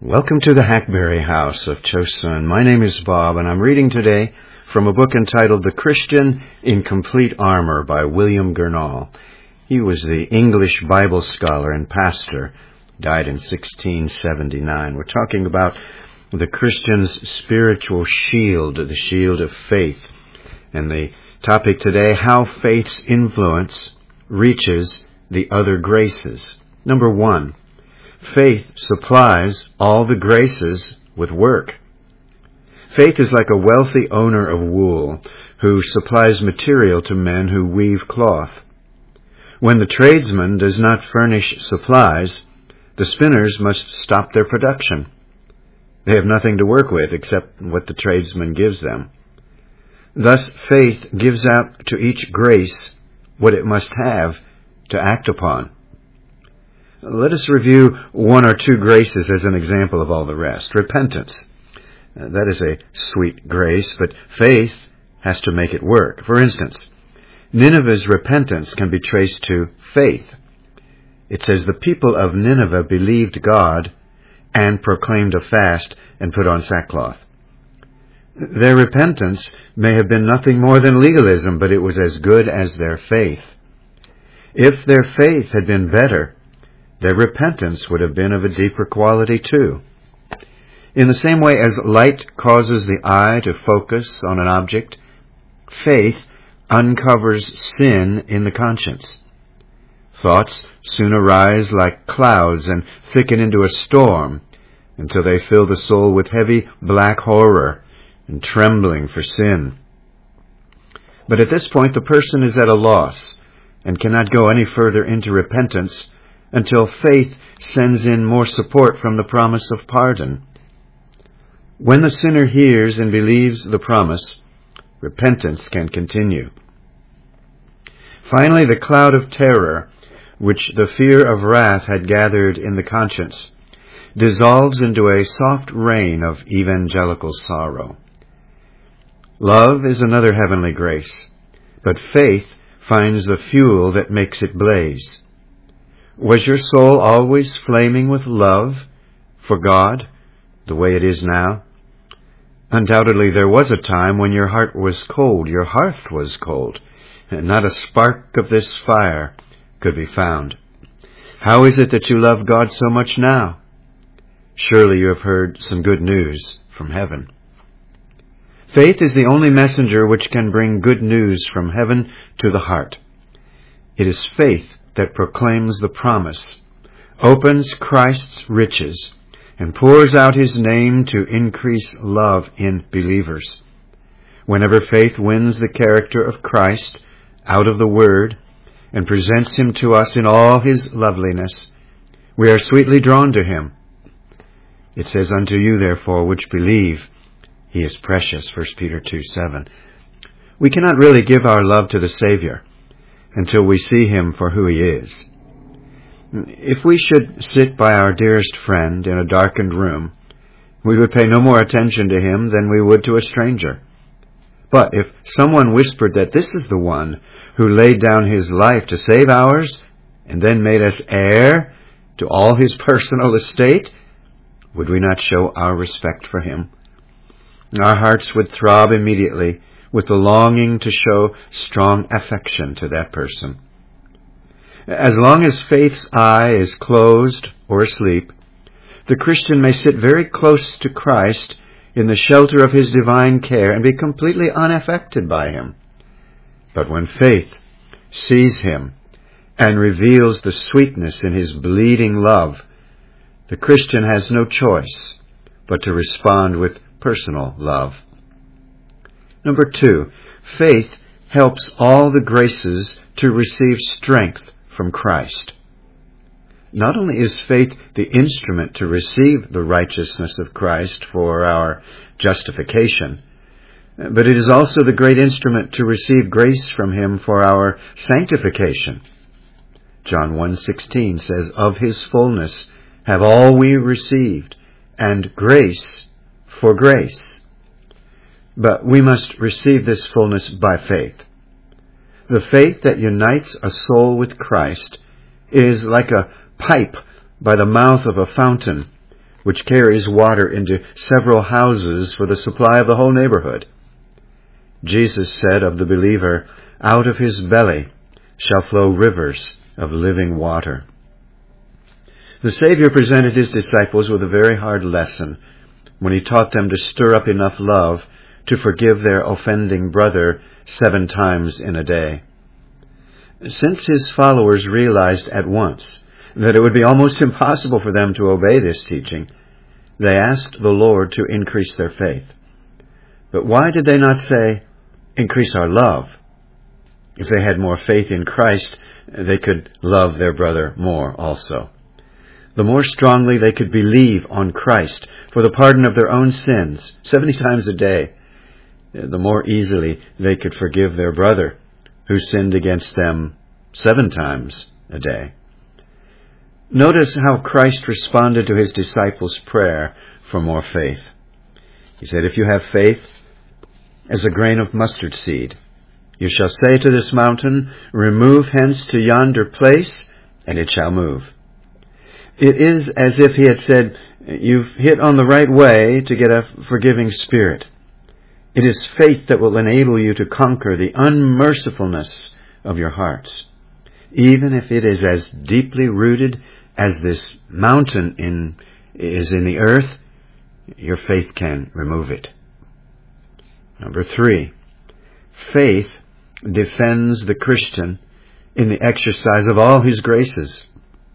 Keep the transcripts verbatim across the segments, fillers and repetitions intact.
Welcome to the Hackberry House of Chosun. My name is Bob, and I'm reading today from a book entitled The Christian in Complete Armor by William Gurnall. He was the English Bible scholar and pastor, died in sixteen seventy-nine. We're talking about the Christian's spiritual shield, the shield of faith. And the topic today, how faith's influence reaches the other graces. Number one, faith supplies all the graces with work. Faith is like a wealthy owner of wool who supplies material to men who weave cloth. When the tradesman does not furnish supplies, the spinners must stop their production. They have nothing to work with except what the tradesman gives them. Thus, faith gives out to each grace what it must have to act upon. Let us review one or two graces as an example of all the rest. Repentance. Uh, that is a sweet grace, but faith has to make it work. For instance, Nineveh's repentance can be traced to faith. It says, the people of Nineveh believed God and proclaimed a fast and put on sackcloth. Their repentance may have been nothing more than legalism, but it was as good as their faith. If their faith had been better, their repentance would have been of a deeper quality too. In the same way as light causes the eye to focus on an object, faith uncovers sin in the conscience. Thoughts soon arise like clouds and thicken into a storm until they fill the soul with heavy black horror and trembling for sin. But at this point the person is at a loss and cannot go any further into repentance until faith sends in more support from the promise of pardon. When the sinner hears and believes the promise, repentance can continue. Finally, the cloud of terror, which the fear of wrath had gathered in the conscience, dissolves into a soft rain of evangelical sorrow. Love is another heavenly grace, but faith finds the fuel that makes it blaze. Was your soul always flaming with love for God, the way it is now? Undoubtedly there was a time when your heart was cold, your hearth was cold, and not a spark of this fire could be found. How is it that you love God so much now? Surely you have heard some good news from heaven. Faith is the only messenger which can bring good news from heaven to the heart. It is faith that proclaims the promise, opens Christ's riches, and pours out His name to increase love in believers. Whenever faith wins the character of Christ out of the Word and presents Him to us in all His loveliness, we are sweetly drawn to Him. It says, unto you therefore which believe, He is precious, First Peter two seven. We cannot really give our love to the Savior until we see Him for who He is. If we should sit by our dearest friend in a darkened room, we would pay no more attention to him than we would to a stranger. But if someone whispered that this is the one who laid down his life to save ours and then made us heir to all his personal estate, would we not show our respect for him? Our hearts would throb immediately with the longing to show strong affection to that person. As long as faith's eye is closed or asleep, the Christian may sit very close to Christ in the shelter of His divine care and be completely unaffected by Him. But when faith sees Him and reveals the sweetness in His bleeding love, the Christian has no choice but to respond with personal love. Number two, faith helps all the graces to receive strength from Christ. Not only is faith the instrument to receive the righteousness of Christ for our justification, but it is also the great instrument to receive grace from Him for our sanctification. John one sixteen says, of His fullness have all we received, and grace for grace. But we must receive this fullness by faith. The faith that unites a soul with Christ is like a pipe by the mouth of a fountain, which carries water into several houses for the supply of the whole neighborhood. Jesus said of the believer, "Out of his belly shall flow rivers of living water." The Savior presented his disciples with a very hard lesson when he taught them to stir up enough love to forgive their offending brother seven times in a day. Since his followers realized at once that it would be almost impossible for them to obey this teaching, they asked the Lord to increase their faith. But why did they not say, "Increase our love"? If they had more faith in Christ, they could love their brother more also. The more strongly they could believe on Christ for the pardon of their own sins seventy times a day, the more easily they could forgive their brother who sinned against them seven times a day. Notice how Christ responded to his disciples' prayer for more faith. He said, "If you have faith as a grain of mustard seed, you shall say to this mountain, 'Remove hence to yonder place,' and it shall move." It is as if he had said, "You've hit on the right way to get a forgiving spirit." It is faith that will enable you to conquer the unmercifulness of your hearts. Even if it is as deeply rooted as this mountain in, is in the earth, your faith can remove it. Number three, faith defends the Christian in the exercise of all his graces.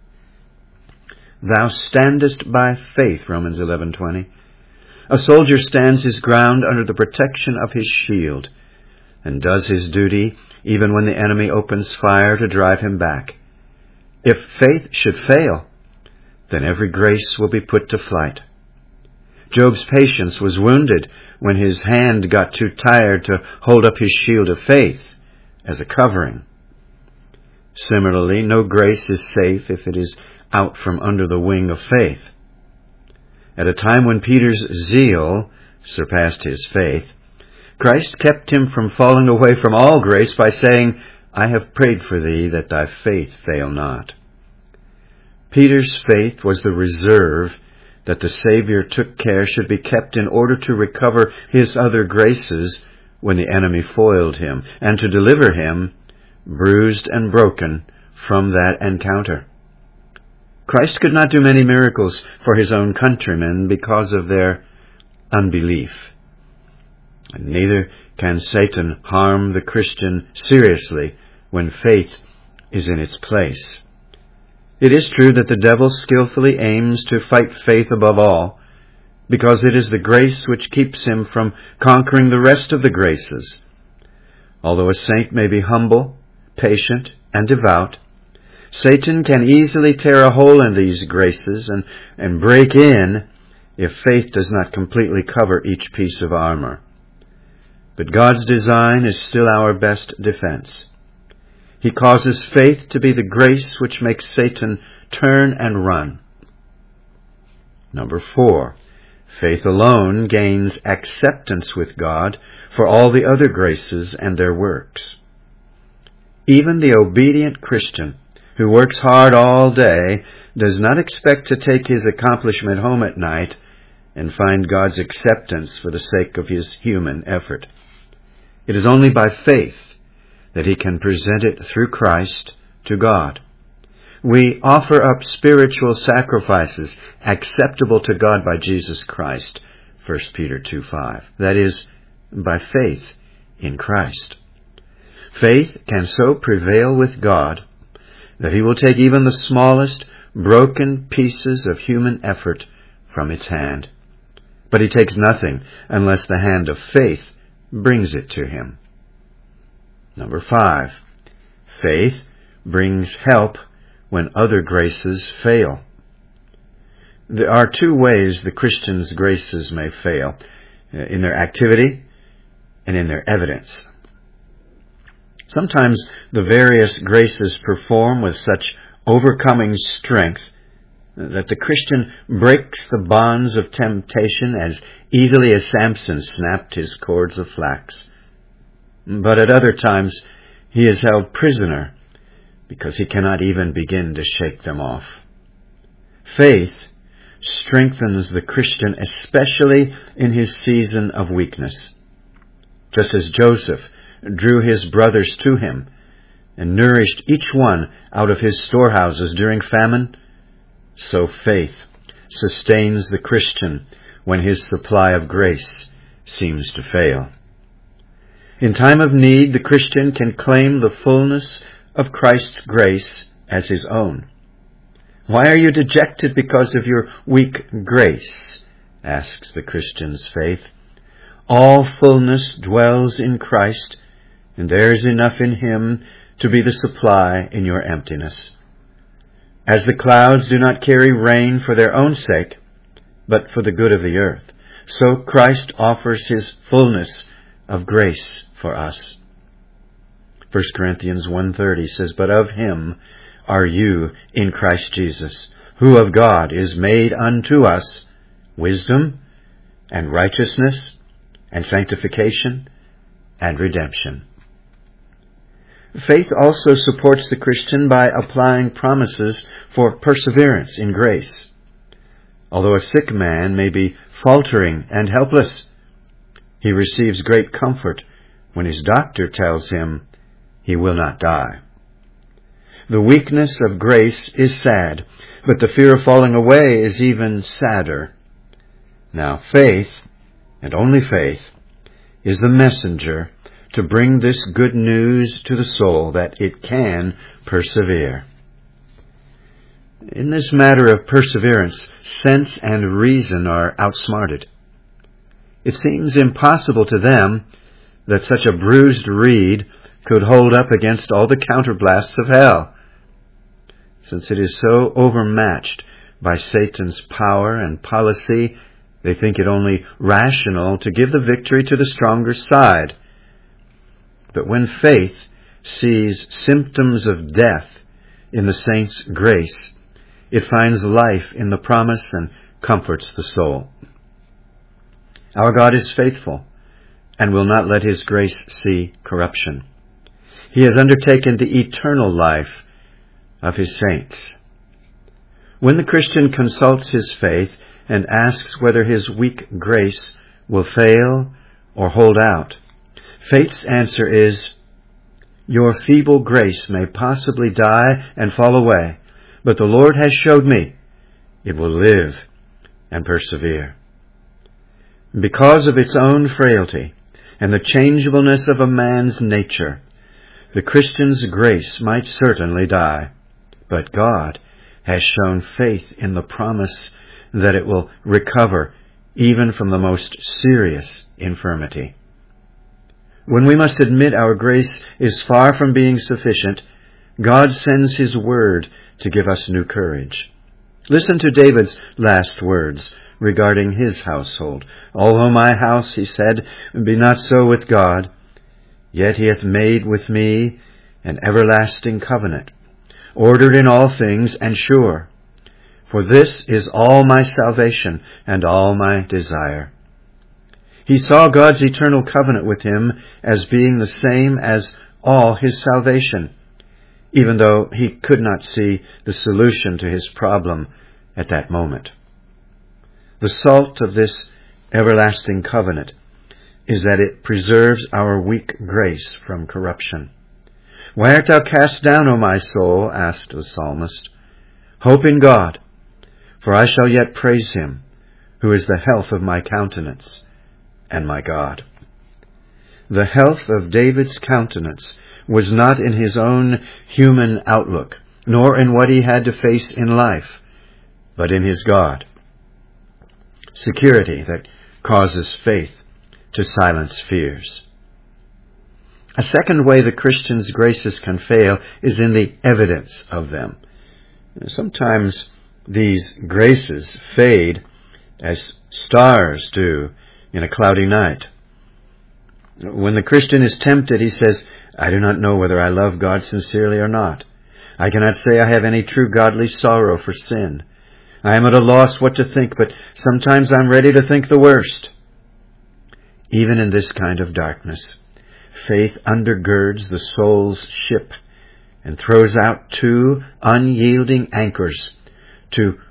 "Thou standest by faith," Romans eleven twenty. A soldier stands his ground under the protection of his shield and does his duty even when the enemy opens fire to drive him back. If faith should fail, then every grace will be put to flight. Job's patience was wounded when his hand got too tired to hold up his shield of faith as a covering. Similarly, no grace is safe if it is out from under the wing of faith. At a time when Peter's zeal surpassed his faith, Christ kept him from falling away from all grace by saying, "I have prayed for thee that thy faith fail not." Peter's faith was the reserve that the Savior took care should be kept in order to recover his other graces when the enemy foiled him, and to deliver him, bruised and broken, from that encounter. Christ could not do many miracles for his own countrymen because of their unbelief. And neither can Satan harm the Christian seriously when faith is in its place. It is true that the devil skillfully aims to fight faith above all, because it is the grace which keeps him from conquering the rest of the graces. Although a saint may be humble, patient, and devout, Satan can easily tear a hole in these graces and, and break in if faith does not completely cover each piece of armor. But God's design is still our best defense. He causes faith to be the grace which makes Satan turn and run. Number four, faith alone gains acceptance with God for all the other graces and their works. Even the obedient Christian who works hard all day does not expect to take his accomplishment home at night and find God's acceptance for the sake of his human effort. It is only by faith that he can present it through Christ to God. We offer up spiritual sacrifices acceptable to God by Jesus Christ, First Peter two five. That is, by faith in Christ. Faith can so prevail with God that he will take even the smallest broken pieces of human effort from its hand. But he takes nothing unless the hand of faith brings it to him. Number five, faith brings help when other graces fail. There are two ways the Christian's graces may fail, in their activity and in their evidence. Sometimes the various graces perform with such overcoming strength that the Christian breaks the bonds of temptation as easily as Samson snapped his cords of flax. But at other times he is held prisoner because he cannot even begin to shake them off. Faith strengthens the Christian, especially in his season of weakness. Just as Joseph drew his brothers to him and nourished each one out of his storehouses during famine, so faith sustains the Christian when his supply of grace seems to fail. In time of need, the Christian can claim the fullness of Christ's grace as his own. "Why are you dejected because of your weak grace?" asks the Christian's faith. "All fullness dwells in Christ, and there is enough in him to be the supply in your emptiness. As the clouds do not carry rain for their own sake, but for the good of the earth, so Christ offers his fullness of grace for us." First Corinthians one thirty says, "But of him are you in Christ Jesus, who of God is made unto us wisdom and righteousness and sanctification and redemption." Faith also supports the Christian by applying promises for perseverance in grace. Although a sick man may be faltering and helpless, he receives great comfort when his doctor tells him he will not die. The weakness of grace is sad, but the fear of falling away is even sadder. Now faith, and only faith, is the messenger to bring this good news to the soul that it can persevere. In this matter of perseverance, sense and reason are outsmarted. It seems impossible to them that such a bruised reed could hold up against all the counterblasts of hell. Since it is so overmatched by Satan's power and policy, they think it only rational to give the victory to the stronger side. But when faith sees symptoms of death in the saint's grace, it finds life in the promise and comforts the soul. Our God is faithful and will not let his grace see corruption. He has undertaken the eternal life of his saints. When the Christian consults his faith and asks whether his weak grace will fail or hold out, faith's answer is, "Your feeble grace may possibly die and fall away, but the Lord has showed me it will live and persevere." Because of its own frailty and the changeableness of a man's nature, the Christian's grace might certainly die, but God has shown faith in the promise that it will recover even from the most serious infirmity. When we must admit our grace is far from being sufficient, God sends his word to give us new courage. Listen to David's last words regarding his household. "Although my house," he said, "be not so with God, yet he hath made with me an everlasting covenant, ordered in all things and sure. For this is all my salvation and all my desire." He saw God's eternal covenant with him as being the same as all his salvation, even though he could not see the solution to his problem at that moment. The salt of this everlasting covenant is that it preserves our weak grace from corruption. "Why art thou cast down, O my soul?" asked the psalmist. "Hope in God, for I shall yet praise him, who is the health of my countenance and my God." The health of David's countenance was not in his own human outlook, nor in what he had to face in life, but in his God. Security that causes faith to silence fears. A second way the Christian's graces can fail is in the evidence of them. Sometimes these graces fade as stars do in a cloudy night. When the Christian is tempted, he says, "I do not know whether I love God sincerely or not. I cannot say I have any true godly sorrow for sin. I am at a loss what to think, but sometimes I'm ready to think the worst." Even in this kind of darkness, faith undergirds the soul's ship and throws out two unyielding anchors to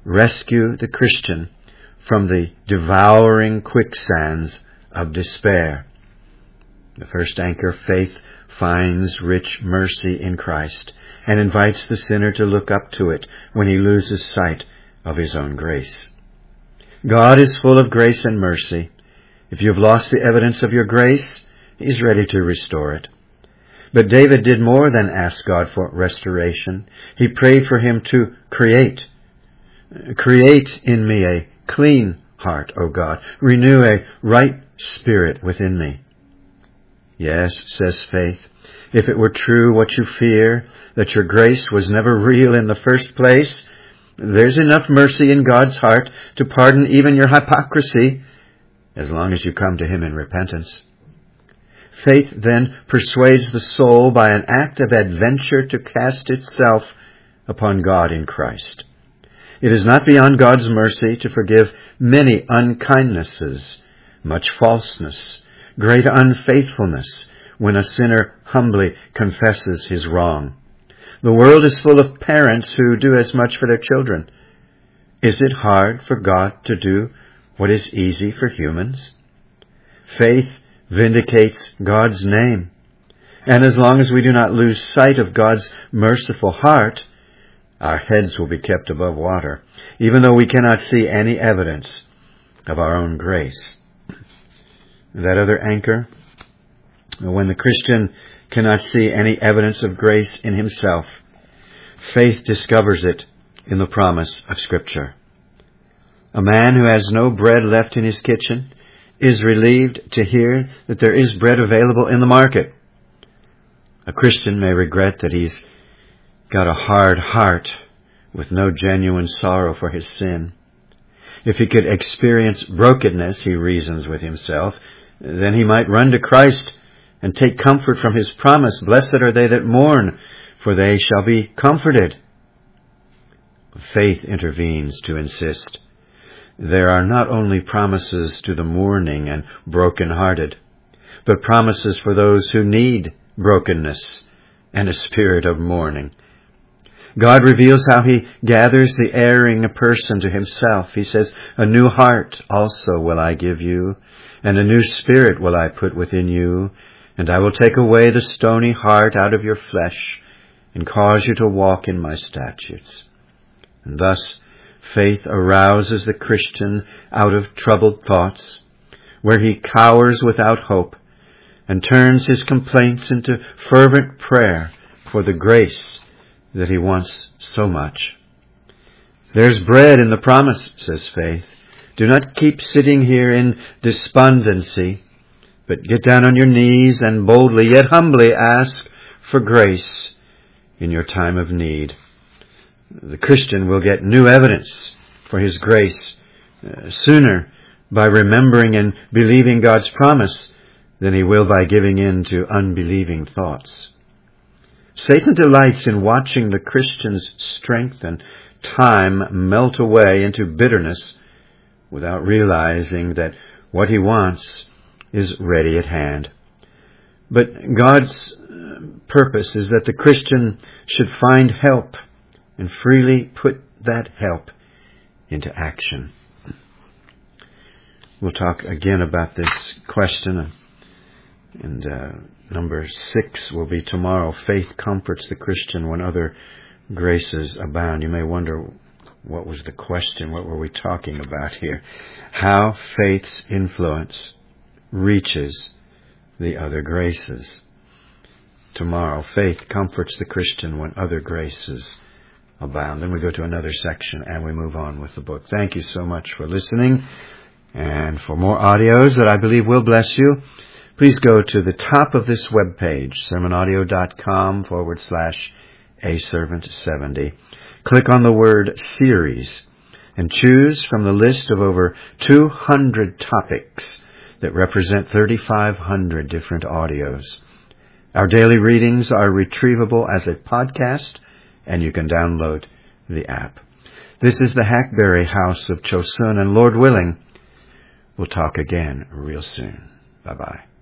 rescue the Christian from the devouring quicksands of despair. The first anchor, faith, finds rich mercy in Christ and invites the sinner to look up to it when he loses sight of his own grace. God is full of grace and mercy. If you have lost the evidence of your grace, He's ready to restore it. But David did more than ask God for restoration. He prayed for Him to create. Create in me a clean heart, O God. Renew a right spirit within me. Yes, says faith, if it were true what you fear, that your grace was never real in the first place, there's enough mercy in God's heart to pardon even your hypocrisy, as long as you come to Him in repentance. Faith then persuades the soul by an act of adventure to cast itself upon God in Christ. It is not beyond God's mercy to forgive many unkindnesses, much falseness, great unfaithfulness, when a sinner humbly confesses his wrong. The world is full of parents who do as much for their children. Is it hard for God to do what is easy for humans? Faith vindicates God's name. And as long as we do not lose sight of God's merciful heart, our heads will be kept above water, even though we cannot see any evidence of our own grace. That other anchor, when the Christian cannot see any evidence of grace in himself, faith discovers it in the promise of Scripture. A man who has no bread left in his kitchen is relieved to hear that there is bread available in the market. A Christian may regret that he's got a hard heart with no genuine sorrow for his sin. If he could experience brokenness, he reasons with himself, then he might run to Christ and take comfort from His promise, blessed are they that mourn, for they shall be comforted. Faith intervenes to insist. There are not only promises to the mourning and broken-hearted, but promises for those who need brokenness and a spirit of mourning. God reveals how He gathers the erring person to Himself. He says, a new heart also will I give you, and a new spirit will I put within you, and I will take away the stony heart out of your flesh, and cause you to walk in my statutes. And thus, faith arouses the Christian out of troubled thoughts, where he cowers without hope, and turns his complaints into fervent prayer for the grace that he wants so much. There's bread in the promise, says faith. Do not keep sitting here in despondency, but get down on your knees and boldly, yet humbly, ask for grace in your time of need. The Christian will get new evidence for his grace uh, sooner by remembering and believing God's promise than he will by giving in to unbelieving thoughts. Satan delights in watching the Christian's strength and time melt away into bitterness without realizing that what he wants is ready at hand. But God's purpose is that the Christian should find help and freely put that help into action. We'll talk again about this question, and uh, number six will be tomorrow. Faith comforts the Christian when other graces abound. You may wonder, what was the question? What were we talking about here? How faith's influence reaches the other graces. Tomorrow, faith comforts the Christian when other graces abound. Then we go to another section and we move on with the book. Thank you so much for listening. And for more audios that I believe will bless you, please go to the top of this webpage, sermonaudio.com forward slash a servant 70. Click on the word series and choose from the list of over two hundred topics that represent thirty-five hundred different audios. Our daily readings are retrievable as a podcast, and you can download the app. This is the Hackberry House of Chosun, and Lord willing, we'll talk again real soon. Bye-bye.